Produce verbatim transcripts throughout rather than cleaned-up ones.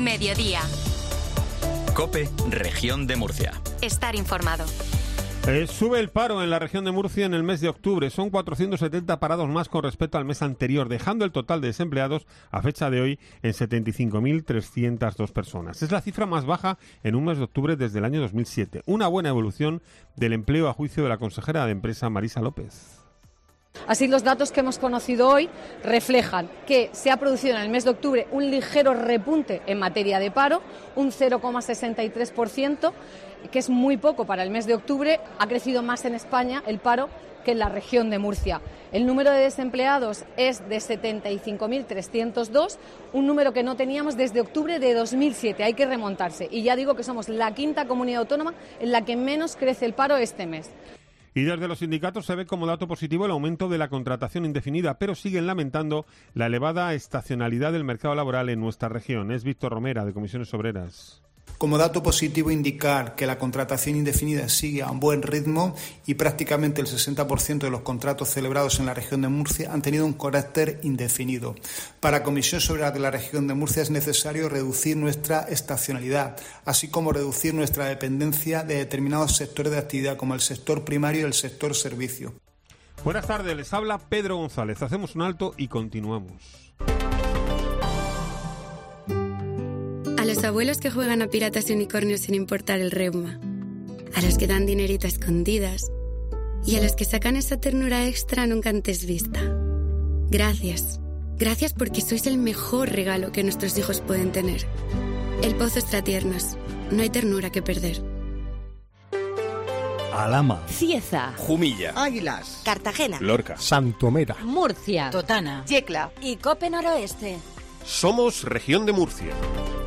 mediodía. COPE, Región de Murcia. Estar informado. Eh, sube el paro en la región de Murcia en el mes de octubre. Son cuatrocientos setenta parados más con respecto al mes anterior, dejando el total de desempleados a fecha de hoy en setenta y cinco mil trescientas dos personas. Es la cifra más baja en un mes de octubre desde el año dos mil siete. Una buena evolución del empleo a juicio de la consejera de Empresa, Marisa López. Así, los datos que hemos conocido hoy reflejan que se ha producido en el mes de octubre un ligero repunte en materia de paro, un cero coma sesenta y tres por ciento, que es muy poco para el mes de octubre. Ha crecido más en España el paro que en la región de Murcia. El número de desempleados es de setenta y cinco mil trescientos dos, un número que no teníamos desde octubre de dos mil siete. Hay que remontarse. Y ya digo que somos la quinta comunidad autónoma en la que menos crece el paro este mes. Y desde los sindicatos se ve como dato positivo el aumento de la contratación indefinida, pero siguen lamentando la elevada estacionalidad del mercado laboral en nuestra región. Es Víctor Romera, de Comisiones Obreras. Como dato positivo, indicar que la contratación indefinida sigue a un buen ritmo y prácticamente el sesenta por ciento de los contratos celebrados en la región de Murcia han tenido un carácter indefinido. Para Comisiones Obreras de la región de Murcia es necesario reducir nuestra estacionalidad, así como reducir nuestra dependencia de determinados sectores de actividad, como el sector primario y el sector servicio. Buenas tardes, les habla Pedro González. Hacemos un alto y continuamos. A los abuelos que juegan a piratas y unicornios sin importar el reuma, a los que dan dinerito a escondidas y a los que sacan esa ternura extra nunca antes vista. Gracias. Gracias porque sois el mejor regalo que nuestros hijos pueden tener. El Pozo Extratiernos. No hay ternura que perder. Alhama, Cieza, Jumilla, Águilas, Cartagena, Lorca, Santomera, Murcia, Totana, Yecla y Cope Noroeste. Somos Región de Murcia.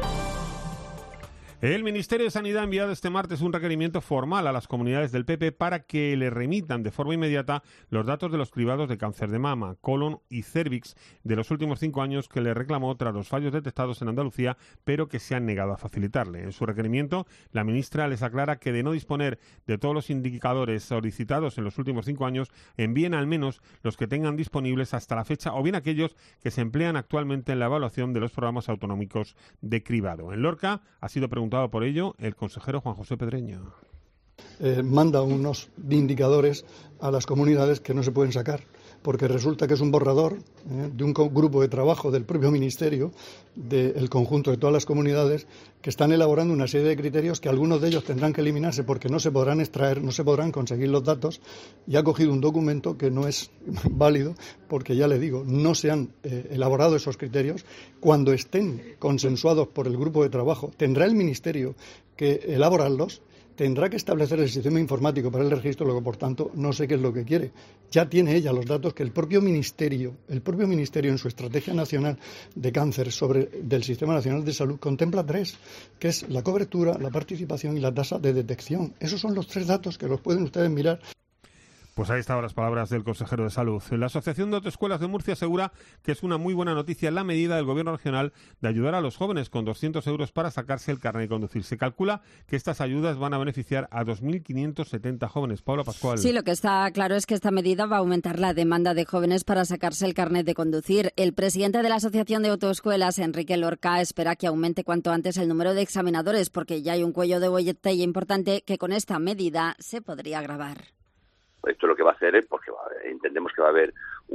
El Ministerio de Sanidad ha enviado este martes un requerimiento formal a las comunidades del P P para que le remitan de forma inmediata los datos de los cribados de cáncer de mama, colon y cérvix de los últimos cinco años que le reclamó tras los fallos detectados en Andalucía, pero que se han negado a facilitarle. En su requerimiento, la ministra les aclara que de no disponer de todos los indicadores solicitados en los últimos cinco años, envíen al menos los que tengan disponibles hasta la fecha o bien aquellos que se emplean actualmente en la evaluación de los programas autonómicos de cribado. En Lorca ha sido preguntado por ello el consejero Juan José Pedreño. Eh, manda unos indicadores a las comunidades que no se pueden sacar, porque resulta que es un borrador eh, de un grupo de trabajo del propio Ministerio, del conjunto de todas las comunidades, que están elaborando una serie de criterios que algunos de ellos tendrán que eliminarse porque no se podrán extraer, no se podrán conseguir los datos, y ha cogido un documento que no es válido porque, ya le digo, no se han eh, elaborado esos criterios. Cuando estén consensuados por el grupo de trabajo, tendrá el Ministerio que elaborarlos, tendrá que establecer el sistema informático para el registro, lo que por tanto no sé qué es lo que quiere. Ya tiene ella los datos que el propio Ministerio, el propio Ministerio en su Estrategia Nacional de Cáncer sobre del Sistema Nacional de Salud contempla tres, que es la cobertura, la participación y la tasa de detección. Esos son los tres datos que los pueden ustedes mirar. Pues ahí estaban las palabras del consejero de Salud. La Asociación de Autoescuelas de Murcia asegura que es una muy buena noticia la medida del Gobierno regional de ayudar a los jóvenes con doscientos euros para sacarse el carnet de conducir. Se calcula que estas ayudas van a beneficiar a dos mil quinientos setenta jóvenes. Paula Pascual. Sí, lo que está claro es que esta medida va a aumentar la demanda de jóvenes para sacarse el carnet de conducir. El presidente de la Asociación de Autoescuelas, Enrique Lorca, espera que aumente cuanto antes el número de examinadores, porque ya hay un cuello de botella importante que con esta medida se podría agravar. Esto lo que va a hacer es, porque va a haber, entendemos que va a haber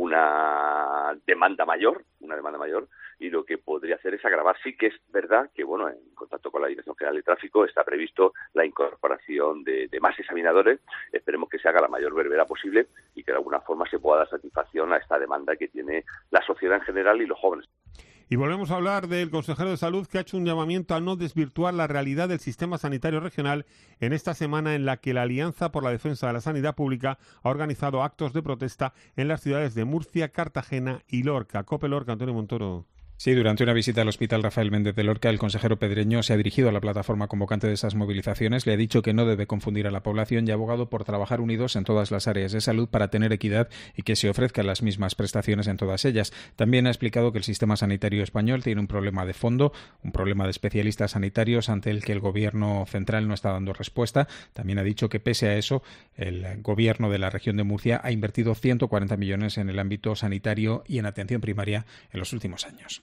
una demanda mayor, una demanda mayor, y lo que podría hacer es agravar. Sí que es verdad que, bueno, en contacto con la Dirección General de Tráfico está previsto la incorporación de, de más examinadores. Esperemos que se haga la mayor brevedad posible y que de alguna forma se pueda dar satisfacción a esta demanda que tiene la sociedad en general y los jóvenes. Y volvemos a hablar del consejero de Salud, que ha hecho un llamamiento a no desvirtuar la realidad del sistema sanitario regional en esta semana en la que la Alianza por la Defensa de la Sanidad Pública ha organizado actos de protesta en las ciudades de Murcia, Cartagena y Lorca. COPE Lorca, Antonio Montoro. Sí, durante una visita al Hospital Rafael Méndez de Lorca, el consejero Pedreño se ha dirigido a la plataforma convocante de esas movilizaciones, le ha dicho que no debe confundir a la población y ha abogado por trabajar unidos en todas las áreas de salud para tener equidad y que se ofrezcan las mismas prestaciones en todas ellas. También ha explicado que el sistema sanitario español tiene un problema de fondo, un problema de especialistas sanitarios ante el que el gobierno central no está dando respuesta. También ha dicho que pese a eso, el gobierno de la región de Murcia ha invertido ciento cuarenta millones en el ámbito sanitario y en atención primaria en los últimos años.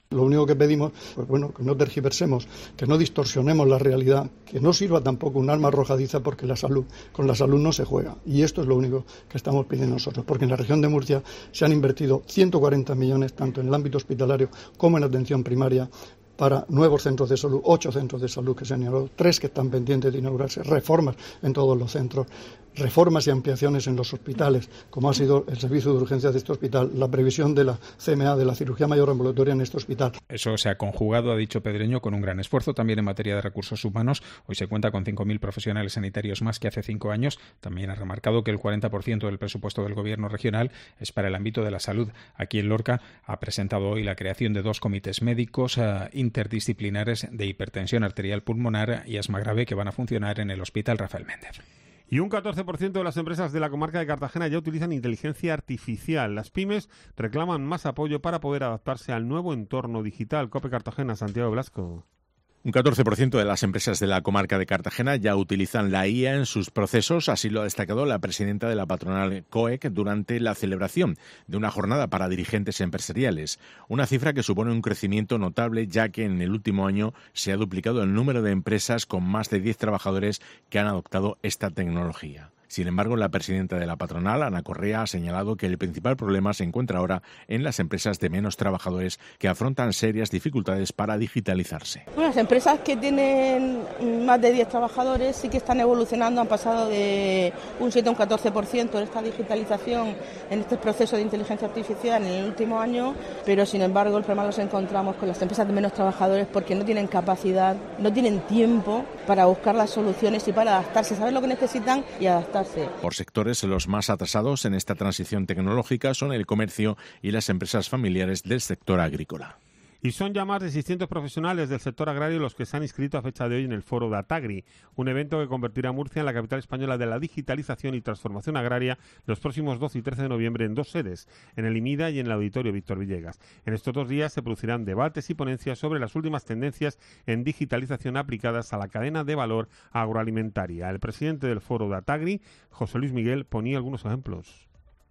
Lo único que pedimos, pues bueno, que no tergiversemos, que no distorsionemos la realidad, que no sirva tampoco un arma arrojadiza, porque la salud, con la salud no se juega. Y esto es lo único que estamos pidiendo nosotros, porque en la región de Murcia se han invertido ciento cuarenta millones, tanto en el ámbito hospitalario como en atención primaria, para nuevos centros de salud, ocho centros de salud que se han inaugurado, tres que están pendientes de inaugurarse, reformas en todos los centros, reformas y ampliaciones en los hospitales, como ha sido el servicio de urgencias de este hospital, la previsión de la C M A, de la cirugía mayor ambulatoria en este hospital. Eso se ha conjugado, ha dicho Pedreño, con un gran esfuerzo también en materia de recursos humanos. Hoy se cuenta con cinco mil profesionales sanitarios más que hace cinco años. También ha remarcado que el cuarenta por ciento del presupuesto del Gobierno regional es para el ámbito de la salud. Aquí en Lorca ha presentado hoy la creación de dos comités médicos uh, interdisciplinares de hipertensión arterial pulmonar y asma grave que van a funcionar en el Hospital Rafael Méndez. Y un catorce por ciento de las empresas de la comarca de Cartagena ya utilizan inteligencia artificial. Las pymes reclaman más apoyo para poder adaptarse al nuevo entorno digital. COPE Cartagena, Santiago Blasco. Un catorce por ciento de las empresas de la comarca de Cartagena ya utilizan la I A en sus procesos, así lo ha destacado la presidenta de la patronal COEC durante la celebración de una jornada para dirigentes empresariales. Una cifra que supone un crecimiento notable, ya que en el último año se ha duplicado el número de empresas con más de diez trabajadores que han adoptado esta tecnología. Sin embargo, la presidenta de la patronal, Ana Correa, ha señalado que el principal problema se encuentra ahora en las empresas de menos trabajadores que afrontan serias dificultades para digitalizarse. Bueno, las empresas que tienen más de diez trabajadores sí que están evolucionando, han pasado de un siete a un catorce por ciento en esta digitalización, en este proceso de inteligencia artificial en el último año, pero sin embargo el problema los encontramos con las empresas de menos trabajadores porque no tienen capacidad, no tienen tiempo para buscar las soluciones y para adaptarse, saber lo que necesitan y adaptarse. Por sectores, los más atrasados en esta transición tecnológica son el comercio y las empresas familiares del sector agrícola. Y son ya más de seiscientos profesionales del sector agrario los que se han inscrito a fecha de hoy en el foro de Atagri, un evento que convertirá a Murcia en la capital española de la digitalización y transformación agraria los próximos doce y trece de noviembre en dos sedes, en el IMIDA y en el Auditorio Víctor Villegas. En estos dos días se producirán debates y ponencias sobre las últimas tendencias en digitalización aplicadas a la cadena de valor agroalimentaria. El presidente del foro de Atagri, José Luis Miguel, ponía algunos ejemplos.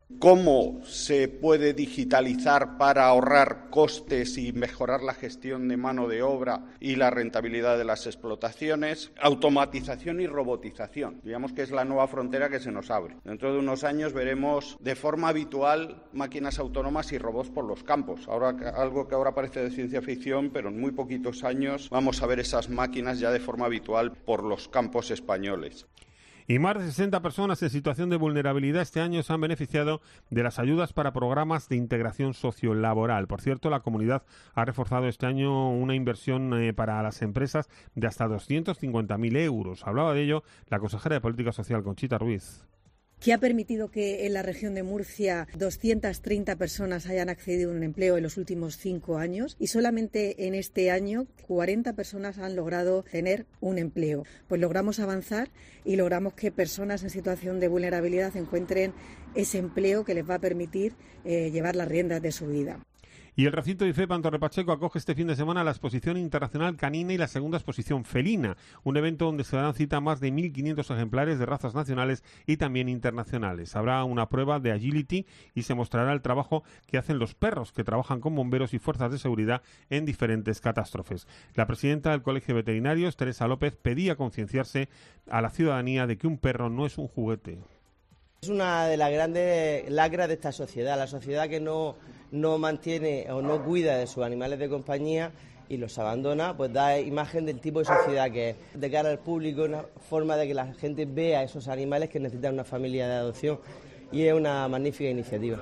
¿Cómo se puede digitalizar para ahorrar costes y mejorar la gestión de mano de obra y la rentabilidad de las explotaciones? Automatización y robotización. Digamos que es la nueva frontera que se nos abre. Dentro de unos años veremos de forma habitual máquinas autónomas y robots por los campos. Ahora, algo que ahora parece de ciencia ficción, pero en muy poquitos años vamos a ver esas máquinas ya de forma habitual por los campos españoles. Y más de sesenta personas en situación de vulnerabilidad este año se han beneficiado de las ayudas para programas de integración sociolaboral. Por cierto, la comunidad ha reforzado este año una inversión eh, para las empresas de hasta doscientos cincuenta mil euros. Hablaba de ello la consejera de Política Social, Conchita Ruiz. Que ha permitido que en la región de Murcia doscientas treinta personas hayan accedido a un empleo en los últimos cinco años y solamente en este año cuarenta personas han logrado tener un empleo. Pues logramos avanzar y logramos que personas en situación de vulnerabilidad encuentren ese empleo que les va a permitir eh, llevar las riendas de su vida. Y el recinto de IFEPA en Torre Pacheco acoge este fin de semana la Exposición Internacional Canina y la segunda exposición Felina, un evento donde se darán cita más de mil quinientos ejemplares de razas nacionales y también internacionales. Habrá una prueba de agility y se mostrará el trabajo que hacen los perros que trabajan con bomberos y fuerzas de seguridad en diferentes catástrofes. La presidenta del Colegio de Veterinarios, Teresa López, pedía concienciarse a la ciudadanía de que un perro no es un juguete. Es una de las grandes lacras de esta sociedad, la sociedad que no, no mantiene o no cuida de sus animales de compañía y los abandona, pues da imagen del tipo de sociedad que es. De cara al público, una forma de que la gente vea esos animales que necesitan una familia de adopción y es una magnífica iniciativa.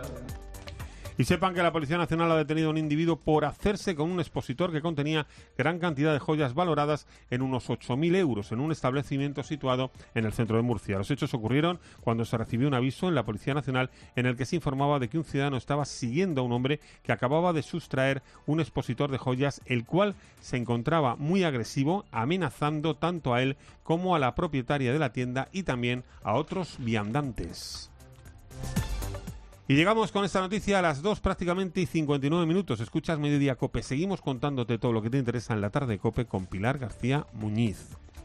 Y sepan que la Policía Nacional ha detenido a un individuo por hacerse con un expositor que contenía gran cantidad de joyas valoradas en unos ocho mil euros en un establecimiento situado en el centro de Murcia. Los hechos ocurrieron cuando se recibió un aviso en la Policía Nacional en el que se informaba de que un ciudadano estaba siguiendo a un hombre que acababa de sustraer un expositor de joyas, el cual se encontraba muy agresivo, amenazando tanto a él como a la propietaria de la tienda y también a otros viandantes. Y llegamos con esta noticia a las dos prácticamente y cincuenta y nueve minutos. Escuchas Mediodía COPE. Seguimos contándote todo lo que te interesa en la tarde COPE con Pilar García Muñiz.